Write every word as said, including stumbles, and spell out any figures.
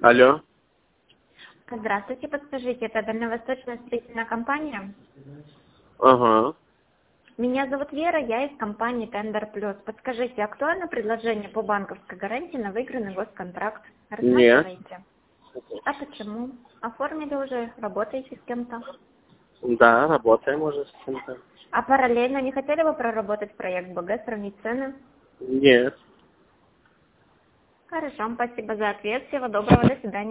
Алло. Здравствуйте, подскажите, это Дальневосточная строительная компания? Ага. Меня зовут Вера, я из компании Тендер Плюс. Подскажите, актуально предложение по банковской гарантии на выигранный госконтракт? Нет. Рассматриваете? А почему? Оформили уже? Работаете с кем-то? Да, работаем уже с кем-то. А параллельно не хотели бы проработать проект БГ, сравнить цены? Нет. Хорошо, спасибо за ответ. Всего доброго, до свидания.